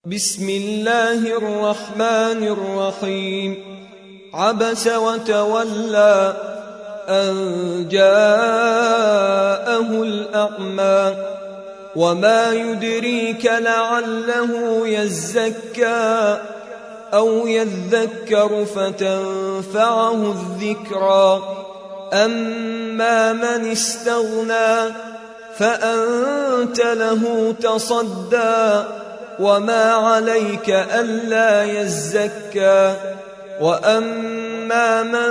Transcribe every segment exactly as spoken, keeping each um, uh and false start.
بسم الله الرحمن الرحيم عبس وتولى أن جاءه الأعمى وما يدريك لعله يزكى أو يذكر فتنفعه الذكرى أما من استغنى فأنت له تصدى وما عليك ألا يزكى وأما من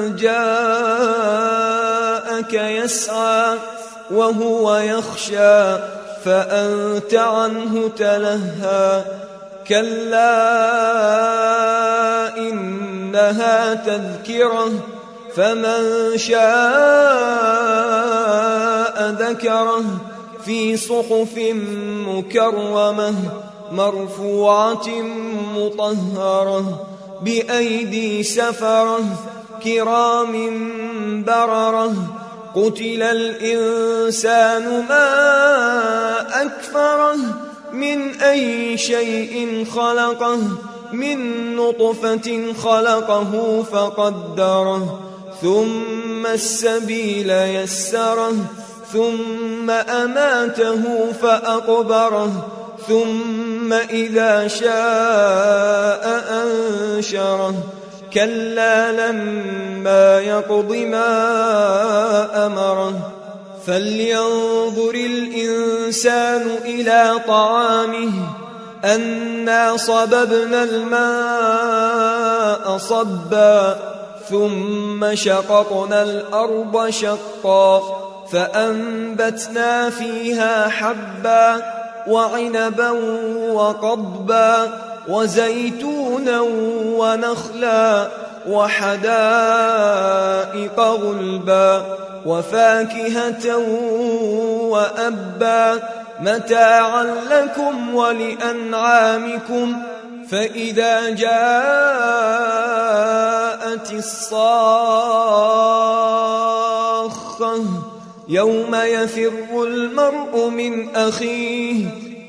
جاءك يسعى وهو يخشى فأنت عنه تلهى كلا إنها تذكرة فمن شاء ذكره في صحف مكرمة مرفوعة مطهرة بأيدي سفرة كرام بررة قتل الإنسان ما أكفره من أي شيء خلقه من نطفة خلقه فقدره ثم السبيل يسره ثم أماته فأقبره ثم إذا شاء أنشره كلا لما يقض ما أمره فلينظر الإنسان إلى طعامه أنا صببنا الماء صبا ثم شققنا الأرض شقا فأنبتنا فيها حبا وعنبا وقضبا وزيتونا ونخلا وحدائق غلبا وفاكهة وأبا متاعا لكم ولأنعامكم فإذا جاءت الصاخة يوم يفر المرء من أخيه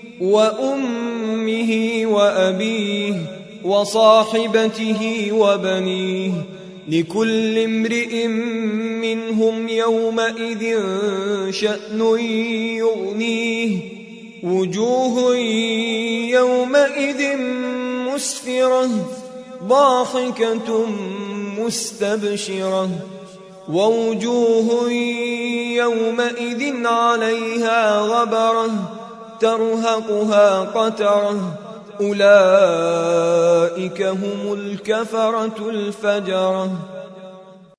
وأمه وأبيه وصاحبته وبنيه لكل امرئ منهم يومئذ شأن يغنيه وجوه يومئذ مسفرة ضاحكة مستبشرة ووجوه يومئذ عليها غبرة ترهقها قترة أولئك هم الكفرة الفجرة.